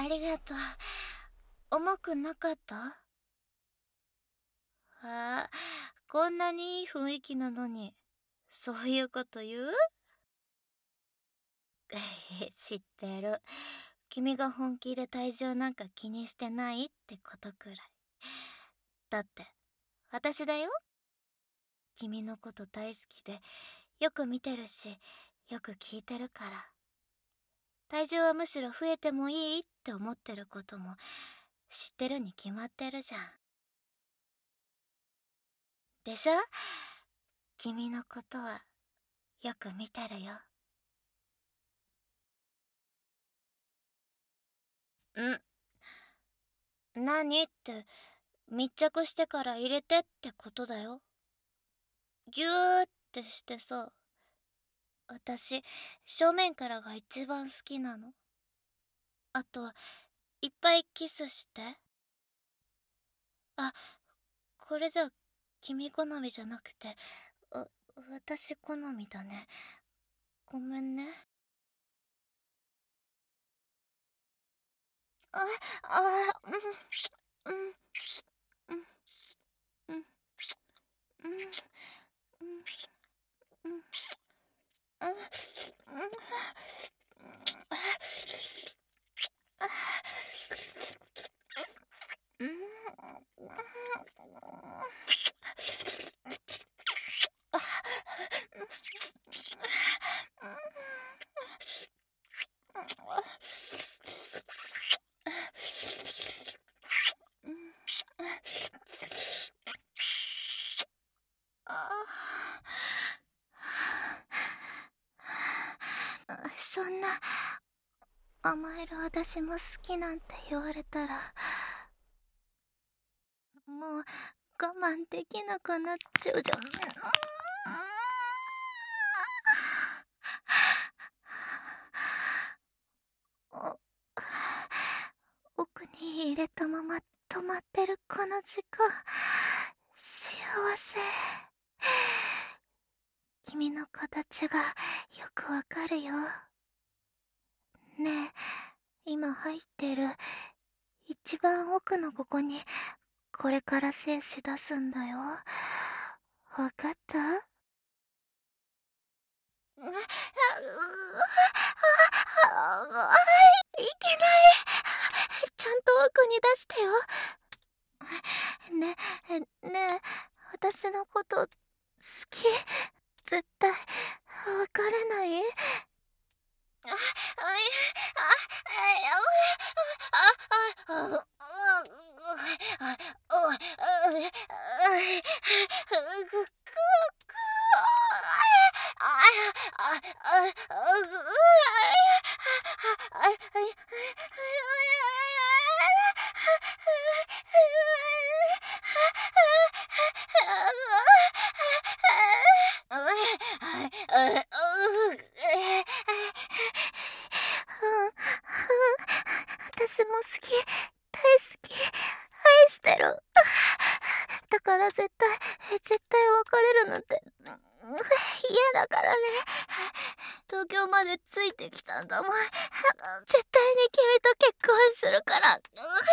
ありがとう。重くなかった？あ、こんなにいい雰囲気なのに、そういうこと言う？知ってる。君が本気で体重なんか気にしてないってことくらい。だって、私だよ。君のこと大好きで、よく見てるし、よく聞いてるから。体重はむしろ増えてもいいって思ってることも知ってるに決まってるじゃん。でしょ？君のことはよく見てるよ。何って、密着してから入れてってことだよ。ギューってしてさ。私、正面からが一番好きなの。あと、いっぱいキスして。あ、これじゃ君好みじゃなくて、私好みだね。ごめんね。あ、うん、うん、うん、うん、うん、うん、うん、うん、うん、そんな甘える私も好きなんて言われたら、もう我慢できなくなっちゃうじゃん。お奥に入れたまま止まってるこの時間、幸せ。君の形がよくわかるよ。ねえ、今入ってる一番奥のここにこれから精子出すんだよ。わかった？いけない。ちゃんと奥に出してよ。ねねえ、私のこと好き？絶対別れない？私も好き、大好き、愛してる。だから絶対別れるなんて嫌だからね。東京までついてきたんだもん。絶対に君と結婚するから。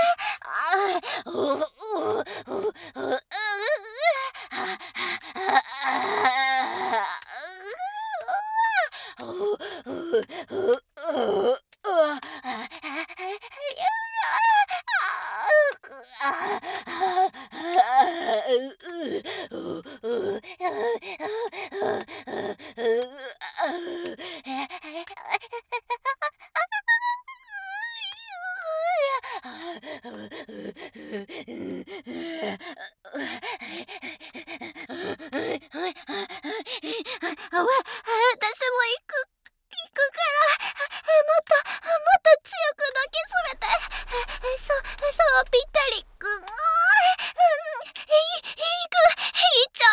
私も行くから、もっと強く抱きしめて。そう、ぴったり。いっちゃ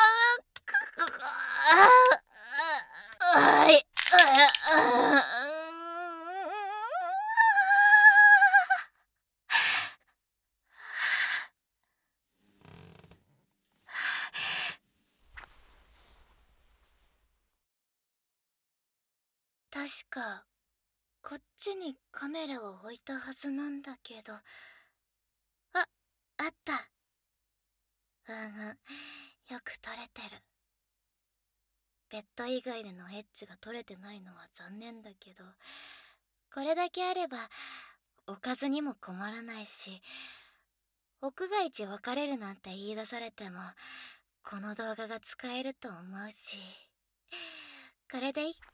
う。はい。確かこっちにカメラを置いたはずなんだけど。あった。うんうん、よく撮れてる。ベッド以外でのエッチが撮れてないのは残念だけど、これだけあればおかずにも困らないし、屋外一別れるなんて言い出されてもこの動画が使えると思うし、これでいっか。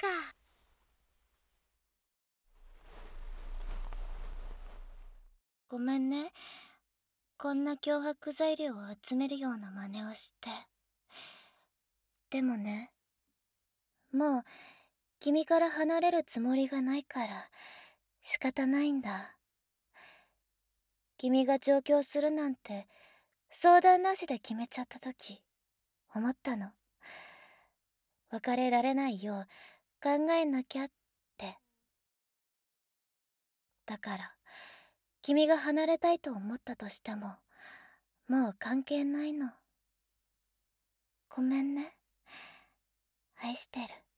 ごめんね、こんな脅迫材料を集めるような真似をして。でもね、もう君から離れるつもりがないから仕方ないんだ。君が上京するなんて相談なしで決めちゃった時思ったの。別れられないよう考えなきゃって。だから君が離れたいと思ったとしてももう関係ないの。ごめんね。愛してる。